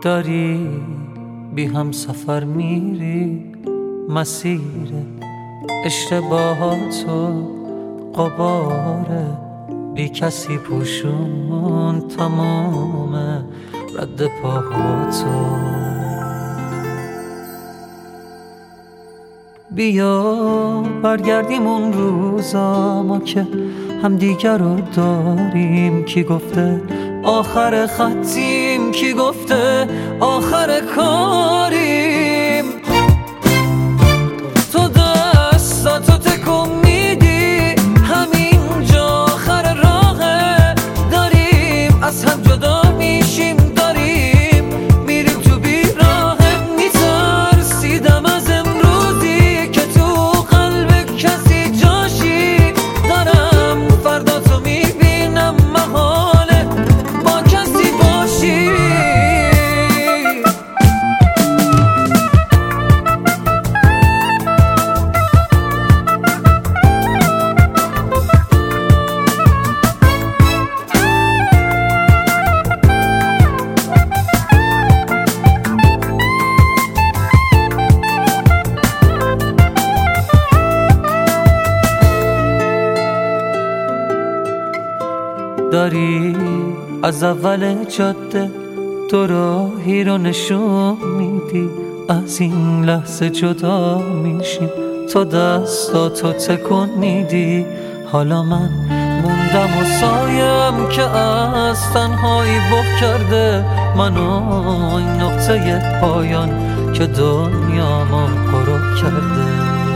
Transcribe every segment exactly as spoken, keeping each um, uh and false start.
داری بی هم سفر میری، مسیر اشتباهاتو قباره بی کسی پوشون تمام رد پاهاتو. بیا برگردیم اون روزا ما که هم دیگر رو داریم. کی گفته آخر خطیم، کی گفته آخر کاریم. تو دستاتو تکون میدی، همینجا آخر راهه. داریم از هم جدا میشیم، داریم میریم تو بیراهه. میترسیدم از امروزی که تو قلب کسی جاشی. دارم فردا تو میبینم محاله با کسی باشی. داری از اول جاده تو راهی رو نشون میدی. از این لحظه جدا میشیم، تو دستاتو تکون میدی. حالا من موندم و سایم که از تنهایی بغ کرده منو. این نقطه پایان که دنیامو غروب کرده.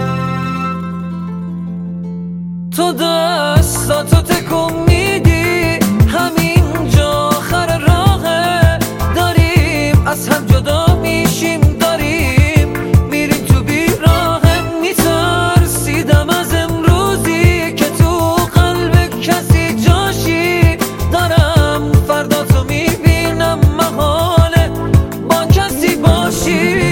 تو دستاتو تکون میدی، همینجا آخر راهه. داریم از هم جدا میشیم، داریم میریم تو بیراهه. میترسیدم از امروزی که تو قلب کسی جاشی. دارم فردا تو میبینم محاله با کسی باشی.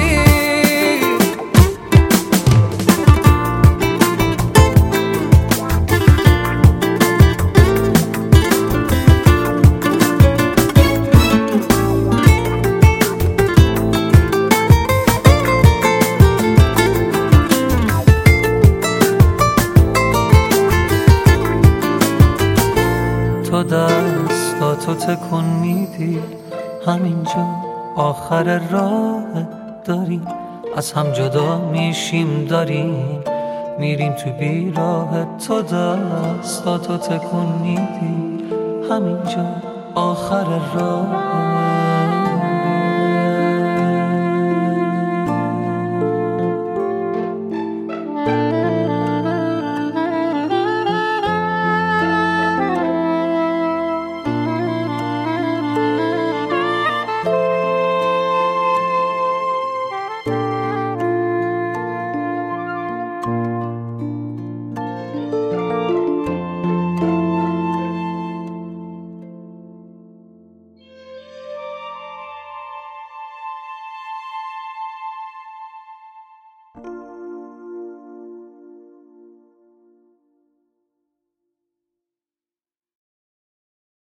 تو دستاتو تکون میدی، همینجا آخر راه. داریم از هم جدا میشیم، داریم میریم تو بیراه. تو دستاتو تکون میدی، همینجا آخر راه.